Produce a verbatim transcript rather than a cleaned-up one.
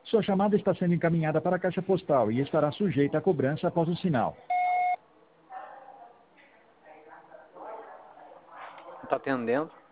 Sua chamada está sendo encaminhada para a caixa postal e estará sujeita a cobrança após o sinal. Tá atendendo?